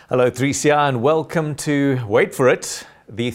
Hello 3CR and welcome to, wait for it, the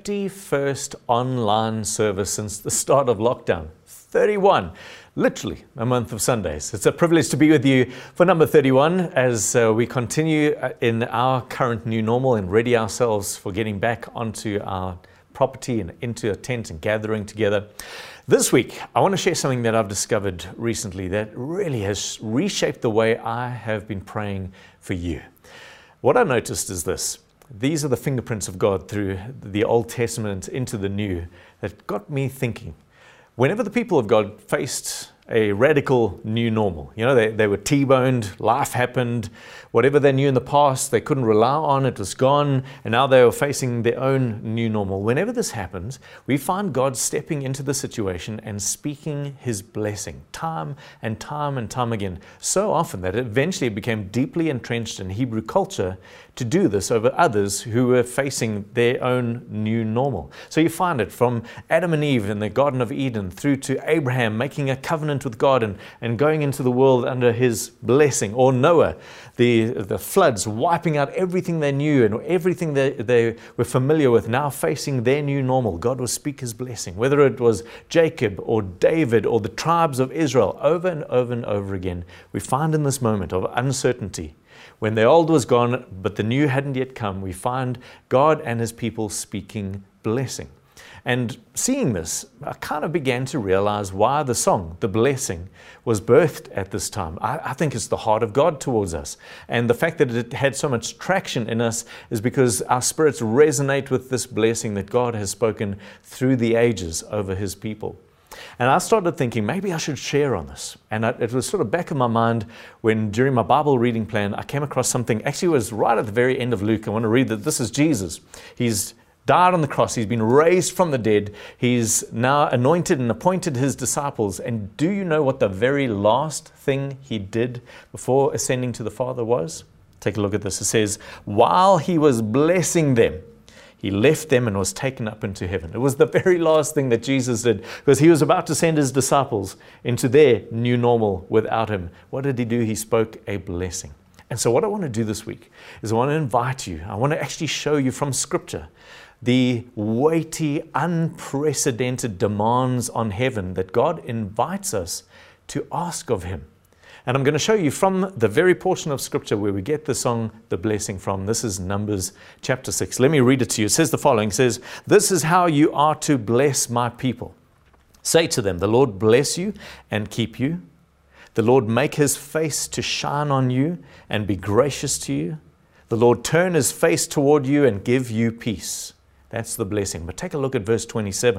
31st online service since the start of lockdown. 31, literally a month of Sundays. It's a privilege to be with you for number 31 as we continue in our current new normal and ready ourselves for getting back onto our property and into a tent and gathering together. This week, I want to share something that I've discovered recently that really has reshaped the way I have been praying for you. What I noticed is this. These are the fingerprints of God through the Old Testament into the New that got me thinking. Whenever the people of God faced a radical new normal, they were T-boned, life happened, whatever they knew in the past, they couldn't rely on, it was gone, and now they were facing their own new normal. Whenever this happens, we find God stepping into the situation and speaking His blessing time and time and time again, so often that eventually it became deeply entrenched in Hebrew culture to do this over others who were facing their own new normal. So you find it from Adam and Eve in the Garden of Eden through to Abraham making a covenant with God and going into the world under His blessing, or Noah, the floods wiping out everything they knew and everything they were familiar with, now facing their new normal. God will speak His blessing, whether it was Jacob or David or the tribes of Israel, over and over and over again. We find in this moment of uncertainty, when the old was gone, but the new hadn't yet come, we find God and His people speaking blessing. And seeing this, I kind of began to realize why the song, The Blessing, was birthed at this time. I think it's the heart of God towards us. And the fact that it had so much traction in us is because our spirits resonate with this blessing that God has spoken through the ages over His people. And I started thinking, maybe I should share on this. And it was sort of back in my mind when, during my Bible reading plan, I came across something. Actually, it was right at the very end of Luke. I want to read that this is Jesus. He's died on the cross. He's been raised from the dead. He's now anointed and appointed His disciples. And do you know what the very last thing He did before ascending to the Father was? Take a look at this. It says, while He was blessing them, He left them and was taken up into heaven. It was the very last thing that Jesus did, because He was about to send His disciples into their new normal without Him. What did He do? He spoke a blessing. And so what I want to do this week is I want to invite you. I want to actually show you from Scripture the weighty, unprecedented demands on heaven that God invites us to ask of Him. And I'm going to show you from the very portion of Scripture where we get the song, The Blessing, from. This is Numbers chapter 6. Let me read it to you. It says the following. It says, "This is how you are to bless my people. Say to them, the Lord bless you and keep you. The Lord make His face to shine on you and be gracious to you. The Lord turn His face toward you and give you peace." That's the blessing. But take a look at verse 27.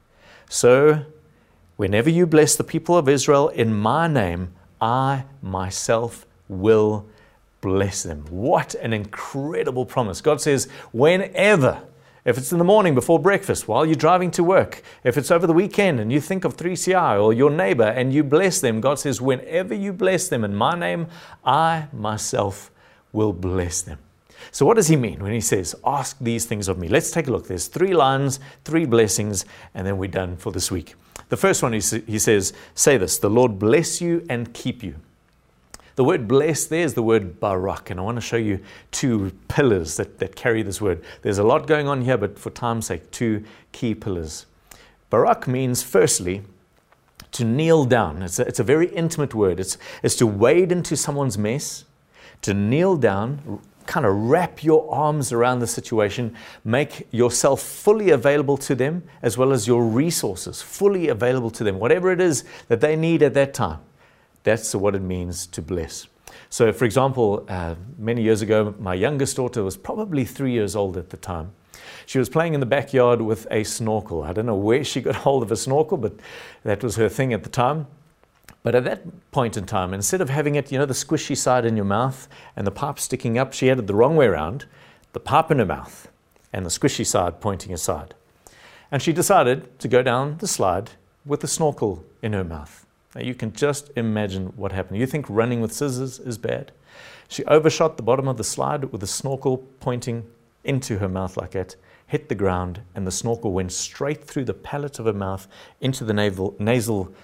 "So whenever you bless the people of Israel in my name, I myself will bless them." What an incredible promise. God says, whenever, if it's in the morning before breakfast, while you're driving to work, if it's over the weekend and you think of 3CR or your neighbor and you bless them, God says, whenever you bless them in my name, I myself will bless them. So what does He mean when He says, ask these things of me? Let's take a look. There's 3 lines, 3 blessings, and then we're done for this week. The first one, He says, say this, the Lord bless you and keep you. The word bless there is the word barak, and I want to show you 2 pillars that carry this word. There's a lot going on here, but for time's sake, 2 key pillars. Barak means, firstly, to kneel down. It's a very intimate word. It's to wade into someone's mess, to kneel down, kind of wrap your arms around the situation, make yourself fully available to them, as well as your resources fully available to them, whatever it is that they need at that time. That's what it means to bless. So, for example, many years ago, my youngest daughter was probably 3 years old at the time. She was playing in the backyard with a snorkel. I don't know where she got hold of a snorkel, but that was her thing at the time. But at that point in time, instead of having it, the squishy side in your mouth and the pipe sticking up, she had it the wrong way around, the pipe in her mouth and the squishy side pointing aside. And she decided to go down the slide with the snorkel in her mouth. Now you can just imagine what happened. You think running with scissors is bad? She overshot the bottom of the slide with the snorkel pointing into her mouth like that, hit the ground, and the snorkel went straight through the palate of her mouth into the nasal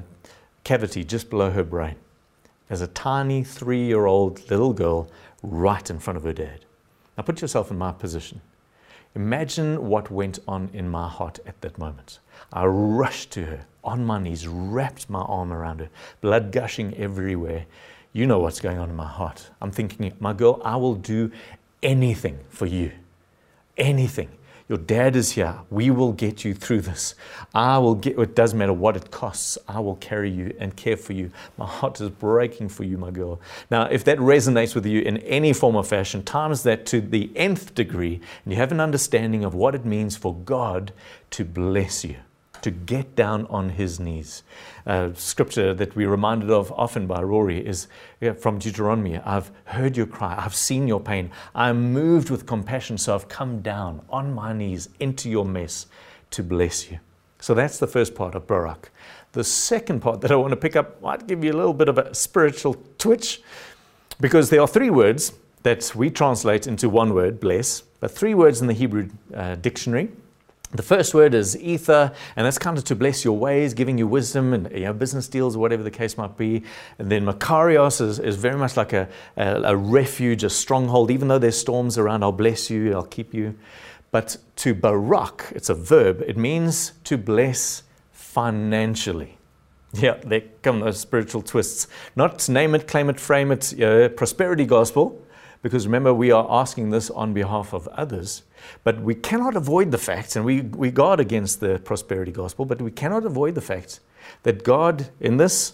cavity just below her brain. As a tiny 3-year-old little girl right in front of her dad. Now put yourself in my position. Imagine what went on in my heart at that moment. I rushed to her on my knees, wrapped my arm around her, blood gushing everywhere. You know what's going on in my heart. I'm thinking, my girl, I will do anything for you. Anything. Your dad is here. We will get you through this. It doesn't matter what it costs. I will carry you and care for you. My heart is breaking for you, my girl. Now, if that resonates with you in any form or fashion, times that to the nth degree, and you have an understanding of what it means for God to bless you, to get down on his knees. Scripture that we're reminded of often by Rory is from Deuteronomy. I've heard your cry. I've seen your pain. I'm moved with compassion, so I've come down on my knees into your mess to bless you. So that's the first part of Barak. The second part that I want to pick up might give you a little bit of a spiritual twitch, because there are three words that we translate into one word, bless, but three words in the Hebrew dictionary. The first word is ether, and that's kind of to bless your ways, giving you wisdom and business deals or whatever the case might be. And then makarios is very much like a refuge, a stronghold. Even though there's storms around, I'll bless you, I'll keep you. But to barak, it's a verb. It means to bless financially. Yeah, there come those spiritual twists. Not name it, claim it, frame it, prosperity gospel. Because remember, we are asking this on behalf of others, but we cannot avoid the fact, and we guard against the prosperity gospel, but we cannot avoid the fact that God, in this,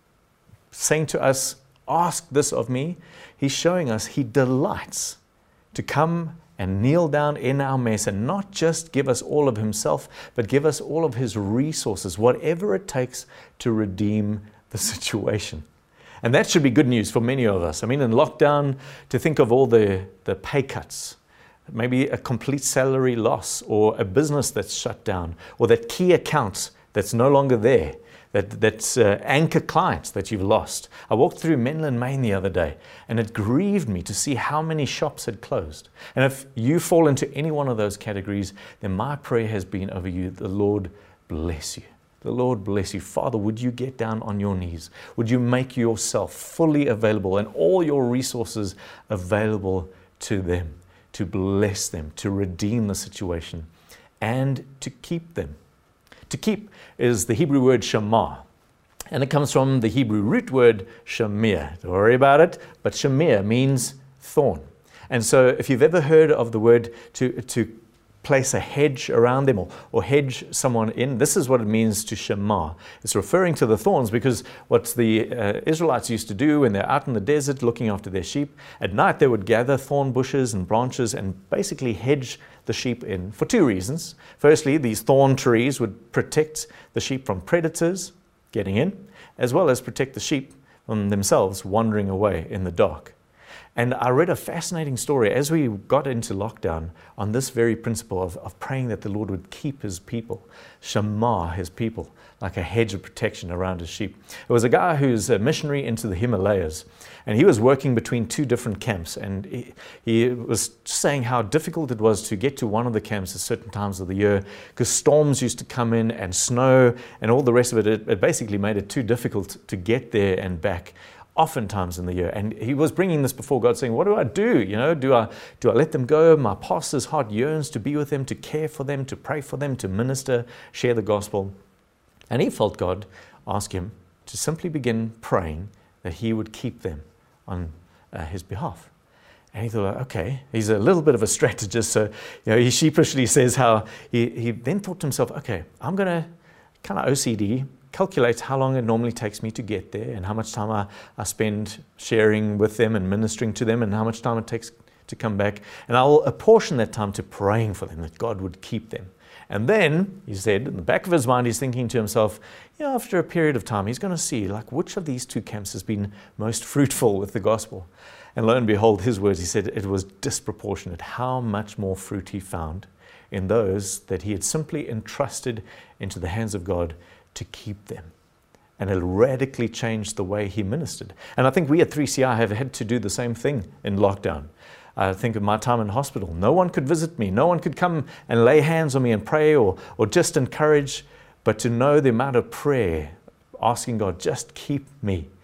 saying to us, ask this of me, he's showing us he delights to come and kneel down in our mess and not just give us all of himself, but give us all of his resources, whatever it takes to redeem the situation. And that should be good news for many of us. I mean, in lockdown, to think of all the pay cuts, maybe a complete salary loss, or a business that's shut down, or that key account that's no longer there, that's anchor clients that you've lost. I walked through Menlyn Main the other day, and it grieved me to see how many shops had closed. And if you fall into any one of those categories, then my prayer has been over you, the Lord bless you. The Lord bless you. Father, would you get down on your knees? Would you make yourself fully available and all your resources available to them, to bless them, to redeem the situation, and to keep them? To keep is the Hebrew word shamar, and it comes from the Hebrew root word shamir. Don't worry about it, but shamir means thorn. And so if you've ever heard of the word to place a hedge around them or hedge someone in, this is what it means to shamar. It's referring to the thorns, because what the Israelites used to do when they're out in the desert looking after their sheep, at night they would gather thorn bushes and branches and basically hedge the sheep in for two reasons. Firstly, these thorn trees would protect the sheep from predators getting in, as well as protect the sheep from themselves wandering away in the dark. And I read a fascinating story as we got into lockdown on this very principle of praying that the Lord would keep his people, shamar his people, like a hedge of protection around his sheep. There was a guy who's a missionary into the Himalayas, and he was working between two different camps, and he was saying how difficult it was to get to one of the camps at certain times of the year, because storms used to come in and snow and all the rest of it. It basically made it too difficult to get there and back, oftentimes in the year. And he was bringing this before God, saying, what do I do? Do I let them go? My pastor's heart yearns to be with them, to care for them, to pray for them, to minister, share the gospel. And he felt God ask him to simply begin praying that he would keep them on his behalf. And he thought, okay, he's a little bit of a strategist. So, he sheepishly says how he then thought to himself, okay, I'm going to kind of OCD, calculate how long it normally takes me to get there and how much time I spend sharing with them and ministering to them and how much time it takes to come back. And I'll apportion that time to praying for them, that God would keep them. And then, he said, in the back of his mind, he's thinking to himself, after a period of time, he's going to see which of these two camps has been most fruitful with the gospel. And lo and behold, his words, he said, it was disproportionate how much more fruit he found in those that he had simply entrusted into the hands of God to keep them. And it radically changed the way he ministered. And I think we at 3CI have had to do the same thing in lockdown. I think of my time in hospital. No one could visit me. No one could come and lay hands on me and pray or just encourage. But to know the amount of prayer, asking God, just keep me.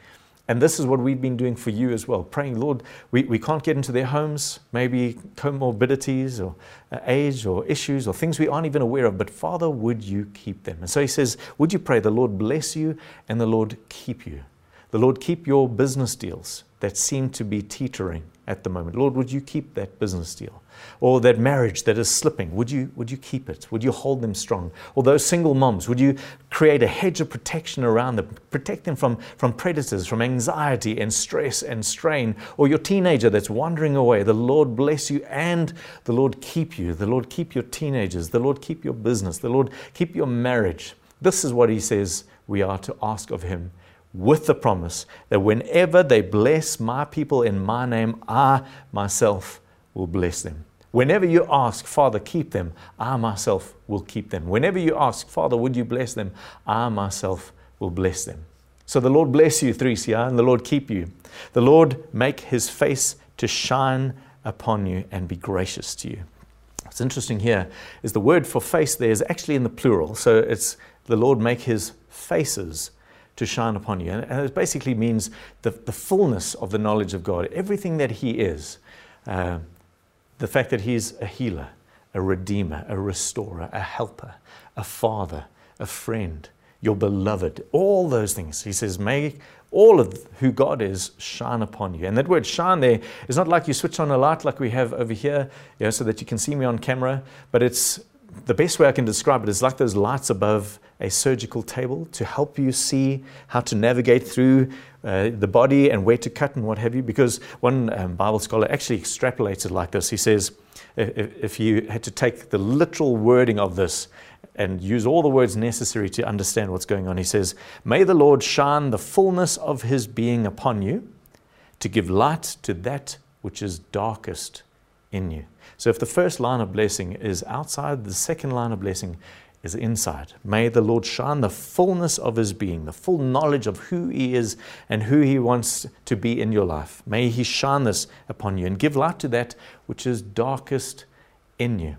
And this is what we've been doing for you as well, praying, Lord, we can't get into their homes, maybe comorbidities or age or issues or things we aren't even aware of, but Father, would you keep them? And so he says, would you pray, the Lord bless you and the Lord keep you. The Lord keep your business deals that seem to be teetering at the moment. Lord, would you keep that business deal? Or that marriage that is slipping, would you keep it? Would you hold them strong? Or those single moms, would you create a hedge of protection around them, protect them from predators, from anxiety and stress and strain? Or your teenager that's wandering away, the Lord bless you and the Lord keep you. The Lord keep your teenagers. The Lord keep your business. The Lord keep your marriage. This is what he says we are to ask of him, with the promise that whenever they bless my people in my name, I myself will bless them. Whenever you ask, Father, keep them, I myself will keep them. Whenever you ask, Father, would you bless them, I myself will bless them. So the Lord bless you, 3CR, and the Lord keep you. The Lord make his face to shine upon you and be gracious to you. What's interesting here is the word for face there is actually in the plural. So it's the Lord make his faces to shine upon you. And it basically means the fullness of the knowledge of God, everything that he is. The fact that he's a healer, a redeemer, a restorer, a helper, a father, a friend, your beloved, all those things. He says, may all of who God is shine upon you. And that word shine there is not like you switch on a light like we have over here, so that you can see me on camera, but it's the best way I can describe it is like those lights above a surgical table to help you see how to navigate through the body and where to cut and what have you. Because one Bible scholar actually extrapolates it like this. He says, if you had to take the literal wording of this and use all the words necessary to understand what's going on, he says, may the Lord shine the fullness of his being upon you to give light to that which is darkest in you. So if the first line of blessing is outside, the second line of blessing is inside. May the Lord shine the fullness of his being, the full knowledge of who he is and who he wants to be in your life. May he shine this upon you and give light to that which is darkest in you.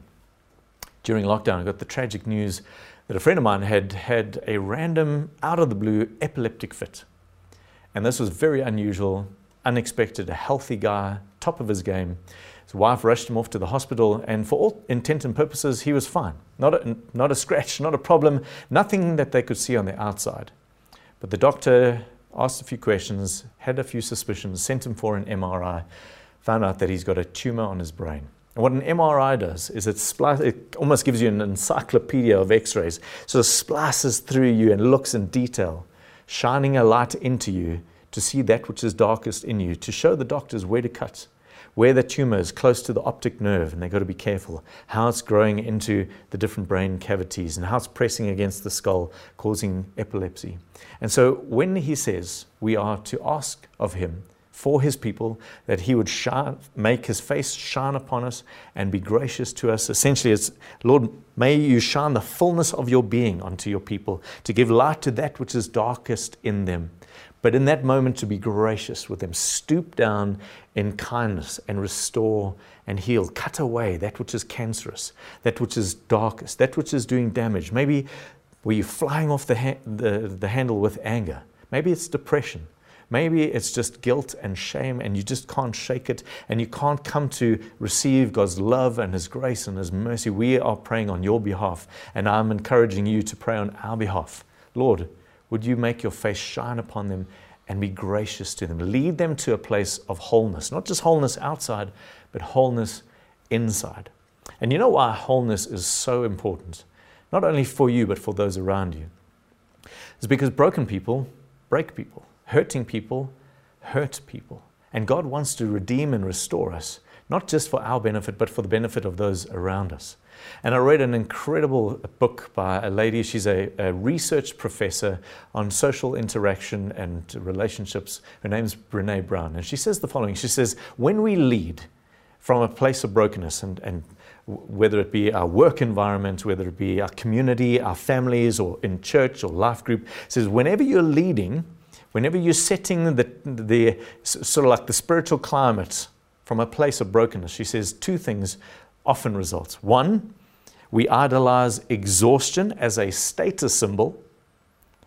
During lockdown, I got the tragic news that a friend of mine had a random, out of the blue, epileptic fit. And this was very unusual, unexpected, a healthy guy, top of his game. His wife rushed him off to the hospital, and for all intent and purposes, he was fine. Not a scratch, not a problem, nothing that they could see on the outside. But the doctor asked a few questions, had a few suspicions, sent him for an MRI, found out that he's got a tumor on his brain. And what an MRI does is it almost gives you an encyclopedia of x-rays. So it splices through you and looks in detail, shining a light into you to see that which is darkest in you, to show the doctors where to cut, where the tumor is close to the optic nerve, and they've got to be careful, how it's growing into the different brain cavities and how it's pressing against the skull, causing epilepsy. And so when he says we are to ask of him for his people that he would make his face shine upon us and be gracious to us, essentially it's, Lord, may you shine the fullness of your being onto your people to give light to that which is darkest in them. But in that moment, to be gracious with them, stoop down in kindness and restore and heal, cut away that which is cancerous, that which is darkest, that which is doing damage. Maybe were you flying off the handle with anger? Maybe it's depression. Maybe it's just guilt and shame, and you just can't shake it, and you can't come to receive God's love and his grace and his mercy. We are praying on your behalf, and I'm encouraging you to pray on our behalf. Lord, would you make your face shine upon them and be gracious to them? Lead them to a place of wholeness, not just wholeness outside, but wholeness inside. And you know why wholeness is so important? Not only for you, but for those around you. It's because broken people break people. Hurting people hurt people. And God wants to redeem and restore us, not just for our benefit, but for the benefit of those around us. And I read an incredible book by a lady. She's a research professor on social interaction and relationships. Her name's Brené Brown. And she says the following. She says, when we lead from a place of brokenness, and whether it be our work environment, whether it be our community, our families, or in church or life group, says whenever you're leading, whenever you're setting the sort of like the spiritual climate from a place of brokenness, she says two things often results. One, we idolize exhaustion as a status symbol,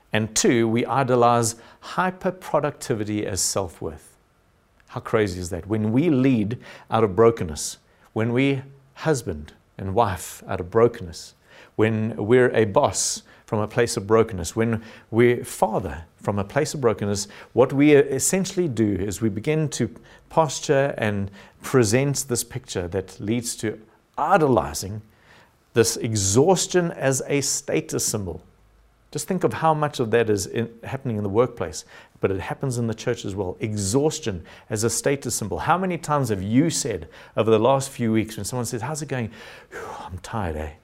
And 2, we idolize hyper-productivity as self-worth. How crazy is that? When we lead out of brokenness, when we husband and wife out of brokenness, when we're a boss from a place of brokenness, when we're father from a place of brokenness, what we essentially do is we begin to posture and present this picture that leads to idolizing this exhaustion as a status symbol. Just think of how much of that is happening in the workplace, but it happens in the church as well. Exhaustion as a status symbol. How many times have you said over the last few weeks when someone says, how's it going? I'm tired, eh?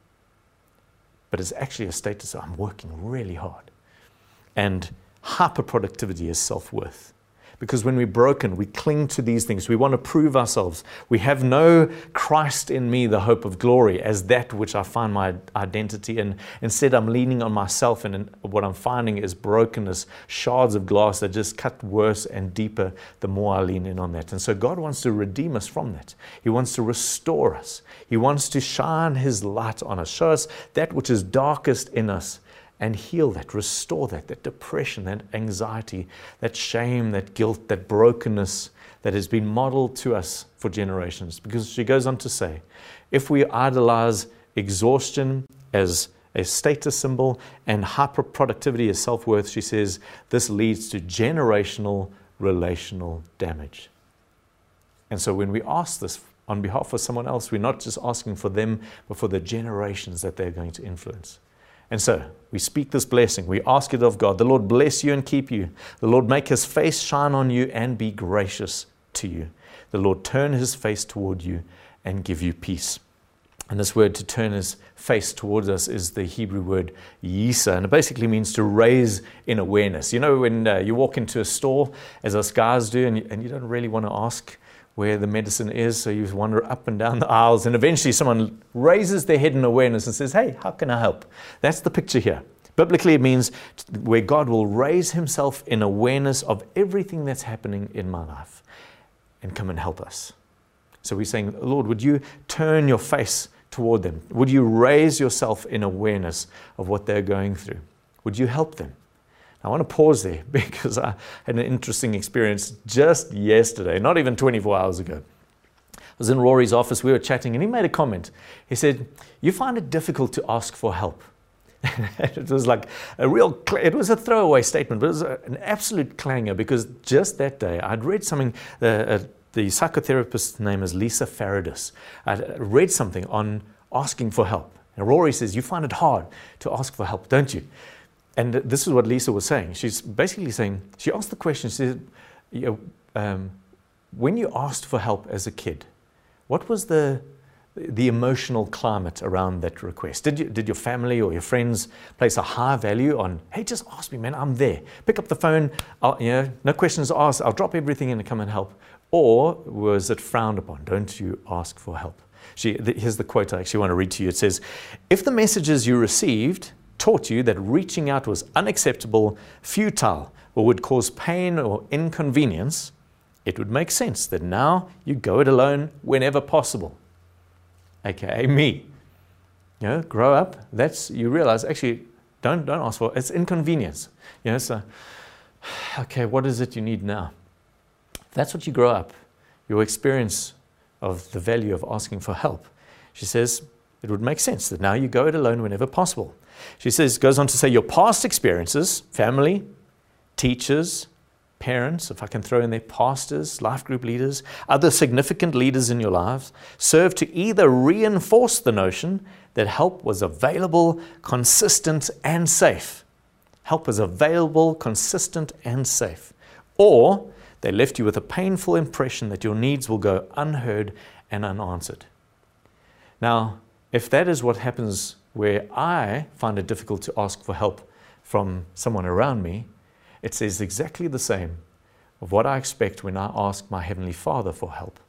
But it's actually a status. I'm working really hard. And hyper-productivity is self-worth. Because when we're broken, we cling to these things. We want to prove ourselves. We have no Christ in me, the hope of glory, as that which I find my identity in. Instead, I'm leaning on myself, and what I'm finding is brokenness, shards of glass that just cut worse and deeper the more I lean in on that. And so God wants to redeem us from that. He wants to restore us. He wants to shine His light on us, show us that which is darkest in us, and heal that, restore that depression, that anxiety, that shame, that guilt, that brokenness that has been modeled to us for generations. Because she goes on to say, if we idolize exhaustion as a status symbol and hyper-productivity as self-worth, she says, this leads to generational relational damage. And so when we ask this on behalf of someone else, we're not just asking for them, but for the generations that they're going to influence. And so we speak this blessing. We ask it of God. The Lord bless you and keep you. The Lord make His face shine on you and be gracious to you. The Lord turn His face toward you and give you peace. And this word to turn His face towards us is the Hebrew word yisa, and it basically means to raise in awareness. You know, when you walk into a store, as us guys do, and you don't really want to ask where the medicine is, so you wander up and down the aisles, and eventually someone raises their head in awareness and says, hey, how can I help? That's the picture here. Biblically, it means where God will raise Himself in awareness of everything that's happening in my life and come and help us. So we're saying, Lord, would you turn your face toward them? Would you raise yourself in awareness of what they're going through? Would you help them? I want to pause there because I had an interesting experience just yesterday, not even 24 hours ago. I was in Rory's office, we were chatting, and he made a comment. He said, you find it difficult to ask for help. It was like it was a throwaway statement, but it was an absolute clanger because just that day I'd read something, the psychotherapist's name is Lisa Faradis. I'd read something on asking for help. And Rory says, you find it hard to ask for help, don't you? And this is what Lisa was saying. She's basically saying, she asked the question, she said, when you asked for help as a kid, what was the emotional climate around that request? Did your family or your friends place a high value on, hey, just ask me, man, I'm there. Pick up the phone, no questions asked, I'll drop everything in and come and help. Or was it frowned upon? Don't you ask for help? Here's the quote I actually want to read to you. It says, if the messages you received taught you that reaching out was unacceptable, futile, or would cause pain or inconvenience, it would make sense that now you go it alone whenever possible. AKA me. Grow up. You realize, actually, don't ask for it. It's inconvenience. So, okay, what is it you need now? If that's what you grow up, your experience of the value of asking for help, she says, it would make sense that now you go it alone whenever possible. She goes on to say, your past experiences, family, teachers, parents, if I can throw in there, pastors, life group leaders, other significant leaders in your lives, serve to either reinforce the notion that help was available, consistent, and safe. Help was available, consistent, and safe. Or they left you with a painful impression that your needs will go unheard and unanswered. Now, if that is what happens where I find it difficult to ask for help from someone around me, it says exactly the same of what I expect when I ask my Heavenly Father for help.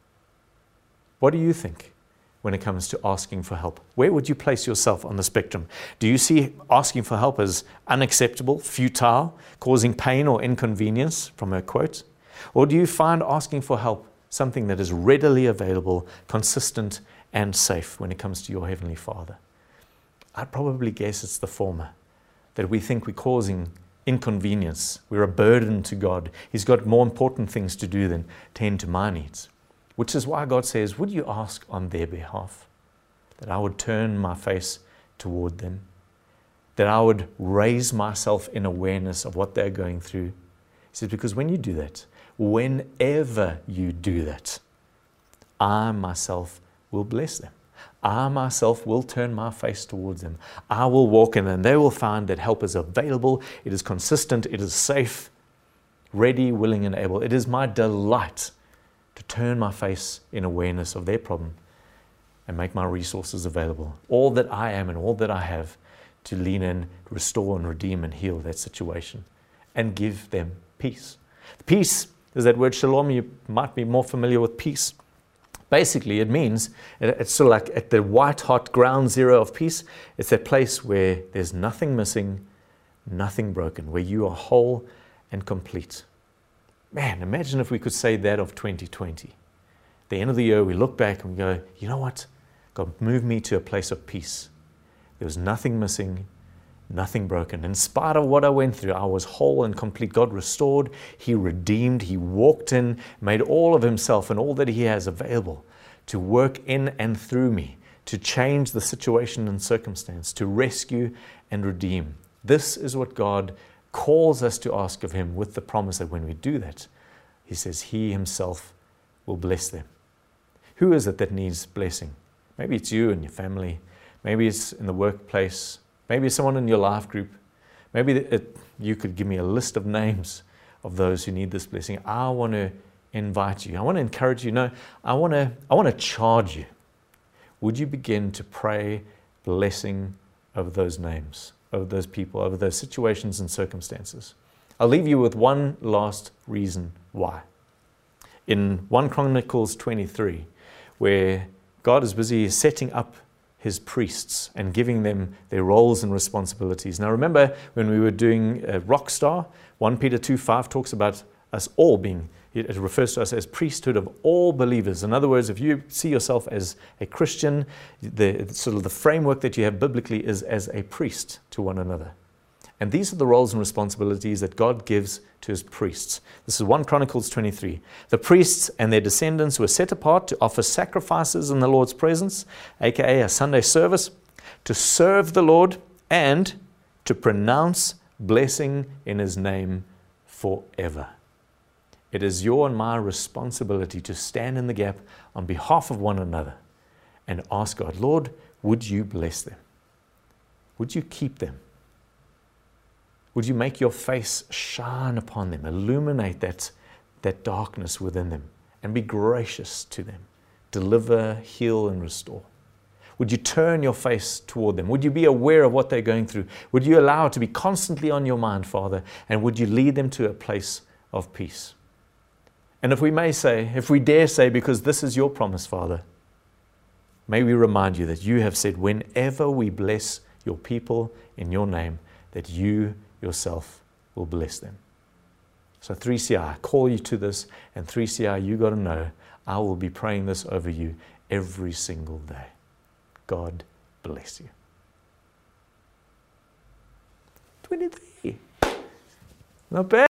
What do you think when it comes to asking for help? Where would you place yourself on the spectrum? Do you see asking for help as unacceptable, futile, causing pain or inconvenience, from her quote? Or do you find asking for help something that is readily available, consistent, and safe when it comes to your Heavenly Father? I'd probably guess it's the former. that we think we're causing inconvenience. We're a burden to God. He's got more important things to do than tend to my needs. Which is why God says, would you ask on their behalf that I would turn my face toward them, that I would raise myself in awareness of what they're going through. He says, because when you do that, whenever you do that, I myself will bless them. I myself will turn my face towards them. I will walk in and they will find that help is available, it is consistent, it is safe, ready, willing, and able. It is my delight to turn my face in awareness of their problem and make my resources available. All that I am and all that I have to lean in, restore and redeem and heal that situation and give them peace. Peace is that word shalom. You might be more familiar with peace. Basically, it means, it's sort of like at the white hot ground zero of peace. It's that place where there's nothing missing, nothing broken, where you are whole and complete. Man, imagine if we could say that of 2020. At the end of the year, we look back and we go, you know what? God moved me to a place of peace. There was nothing missing, nothing broken. In spite of what I went through, I was whole and complete. God restored, He redeemed, He walked in, made all of Himself and all that He has available to work in and through me, to change the situation and circumstance, to rescue and redeem. This is what God calls us to ask of Him, with the promise that when we do that, He says He Himself will bless them. Who is it that needs blessing? Maybe it's you and your family. Maybe it's in the workplace. Maybe it's someone in your life group. Maybe you could give me a list of names of those who need this blessing. I want to invite you. I want to encourage you. No, I want to charge you. Would you begin to pray blessing over those names, over those people, over those situations and circumstances? I'll leave you with one last reason why. In 1 Chronicles 23, where God is busy setting up His priests and giving them their roles and responsibilities. Now remember, when we were doing Rockstar, 1 Peter 2:5 talks about us all being, it refers to us as priesthood of all believers. In other words, if you see yourself as a Christian, the framework that you have biblically is as a priest to one another. And these are the roles and responsibilities that God gives to His priests. This is 1 Chronicles 23. The priests and their descendants were set apart to offer sacrifices in the Lord's presence, aka a Sunday service, to serve the Lord and to pronounce blessing in His name forever. It is your and my responsibility to stand in the gap on behalf of one another and ask God, Lord, would you bless them? Would you keep them? Would you make your face shine upon them, illuminate that darkness within them, and be gracious to them, deliver, heal, and restore? Would you turn your face toward them? Would you be aware of what they're going through? Would you allow it to be constantly on your mind, Father? And would you lead them to a place of peace? And if we dare say, because this is your promise, Father, may we remind you that you have said, whenever we bless your people in your name, that you yourself will bless them. So 3CR, I call you to this, and 3CR, you got to know, I will be praying this over you every single day. God bless you. 23. Not bad.